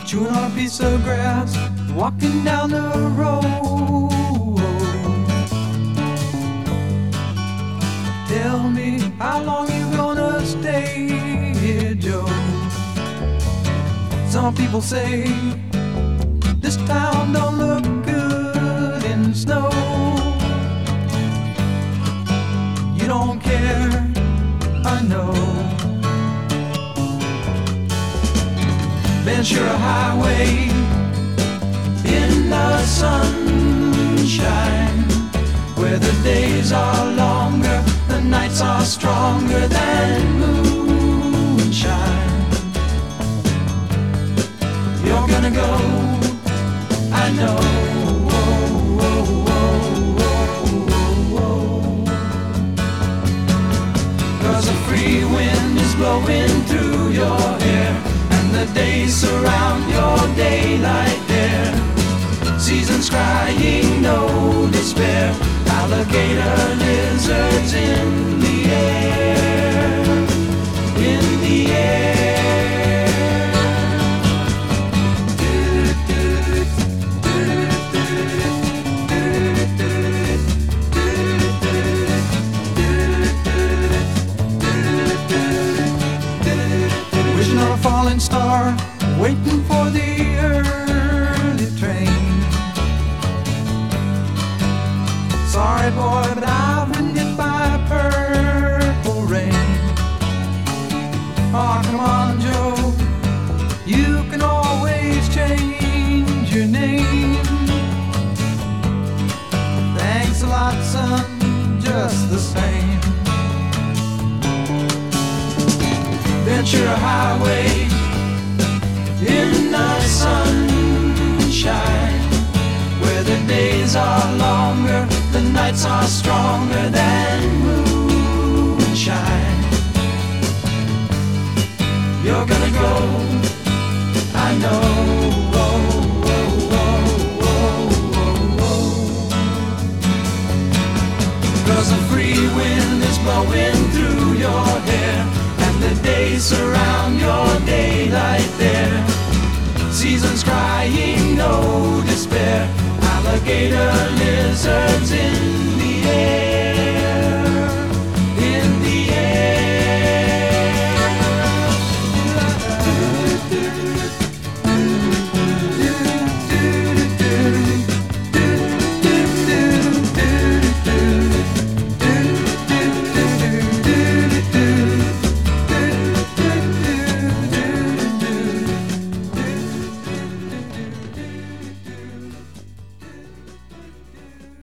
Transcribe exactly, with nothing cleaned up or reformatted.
chewing on a piece of grass, walking down the road. Tell me, how long you gonna stay here, Joe? Some people say this town don't look good in snow. You don't care, I know. Ventura Highway in the sunshine, where the days are longer, the nights are stronger than moonshine. You're gonna go, I know. Oh, oh, oh, oh, oh. 'Cause a free wind is blowing through your hair, and the days surround your daylight there. Seasons crying, no despair. Alligator lizards in the air, in the air. Wishing on a falling star, waiting for the early train. Sorry boy, but I've been hit by purple rain. Oh, come on, Joe, you can always change your name. Thanks a lot, son, just the same. Ventura Highway in the sunshine, where the days are longer, the nights are stronger than moonshine. You're gonna go, I know. Oh, oh, oh, oh, oh, oh. 'Cause a free wind is blowing through your hair, and the days surround your daylight there. Seasons crying, no despair. Alligator lizards in